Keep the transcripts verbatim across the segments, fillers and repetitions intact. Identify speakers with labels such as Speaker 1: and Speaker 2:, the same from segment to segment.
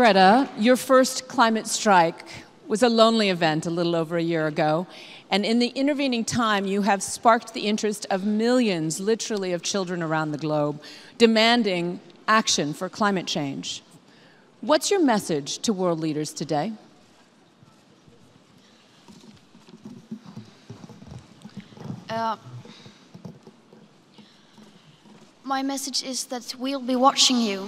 Speaker 1: Greta, your first climate strike was a lonely event a little over a year ago, and in the intervening time, you have sparked the interest of millions, literally, of children around the globe, demanding action for climate change. What's your message to world leaders today?
Speaker 2: Uh, my message is that we'll be watching you.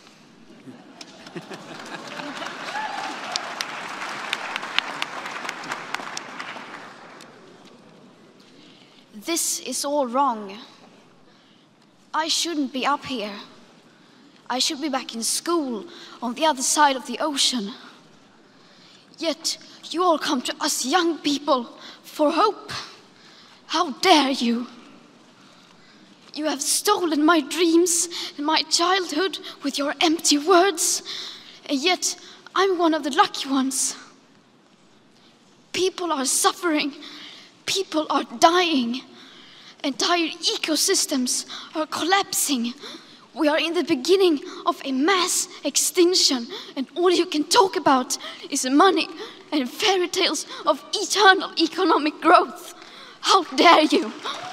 Speaker 2: This is all wrong. I shouldn't be up here. I should be back in school on the other side of the ocean. Yet you all come to us young people for hope. How dare you? You have stolen my dreams and my childhood with your empty words, and yet I'm one of the lucky ones. People are suffering, people are dying, entire ecosystems are collapsing. We are in the beginning of a mass extinction, and all you can talk about is money and fairy tales of eternal economic growth. How dare you?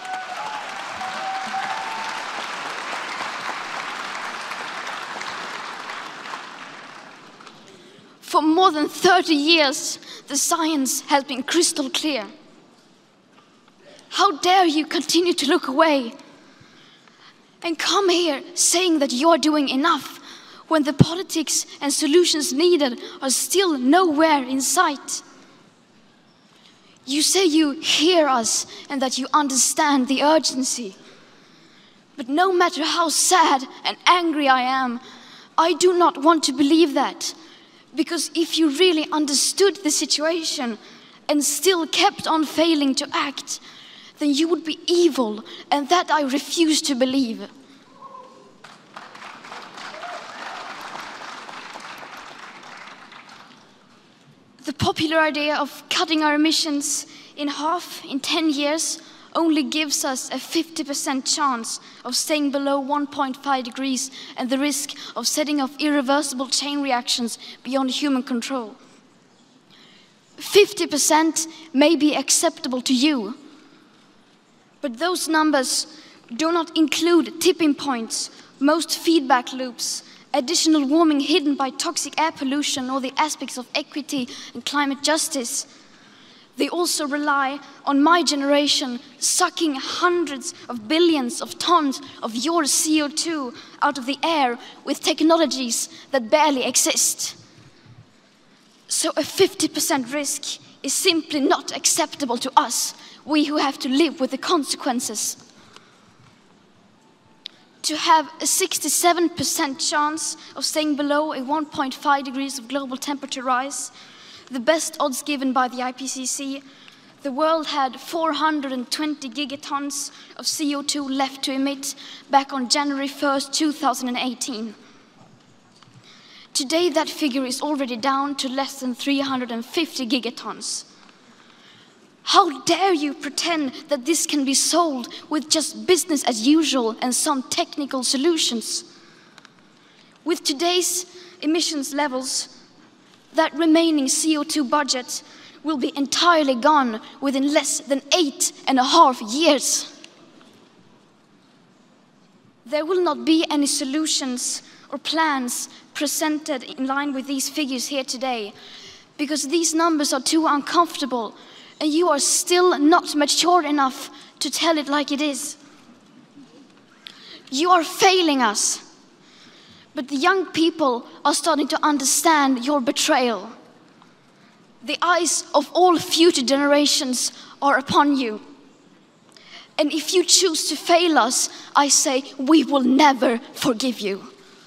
Speaker 2: For more than thirty years, the science has been crystal clear. How dare you continue to look away and come here saying that you're doing enough when the politics and solutions needed are still nowhere in sight? You say you hear us and that you understand the urgency. But no matter how sad and angry I am, I do not want to believe that. Because if you really understood the situation and still kept on failing to act, then you would be evil, and that I refuse to believe. The popular idea of cutting our emissions in half in ten years only gives us a fifty percent chance of staying below one point five degrees and the risk of setting off irreversible chain reactions beyond human control. fifty percent may be acceptable to you, but those numbers do not include tipping points, most feedback loops, additional warming hidden by toxic air pollution, or the aspects of equity and climate justice. They also rely on my generation sucking hundreds of billions of tons of your C O two out of the air with technologies that barely exist. So a fifty percent risk is simply not acceptable to us, we who have to live with the consequences. To have a sixty-seven percent chance of staying below a one point five degrees of global temperature rise, the best odds given by the I P C C, the world had four hundred twenty gigatons of C O two left to emit back on January first, two thousand eighteen. Today that figure is already down to less than three hundred fifty gigatons. How dare you pretend that this can be solved with just business as usual and some technical solutions? With today's emissions levels, that remaining C O two budget will be entirely gone within less than eight and a half years. There will not be any solutions or plans presented in line with these figures here today, because these numbers are too uncomfortable, and you are still not mature enough to tell it like it is. You are failing us. But the young people are starting to understand your betrayal. The eyes of all future generations are upon you. And if you choose to fail us, I say we will never forgive you.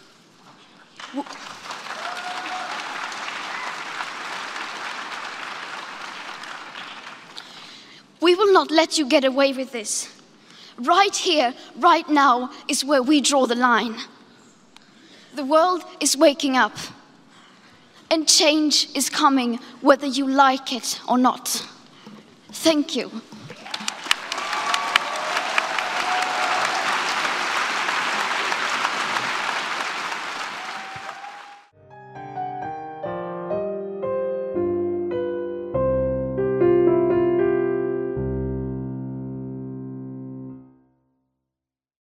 Speaker 2: We will not let you get away with this. Right here, right now, is where we draw the line. The world is waking up, and change is coming whether you like it or not. Thank you.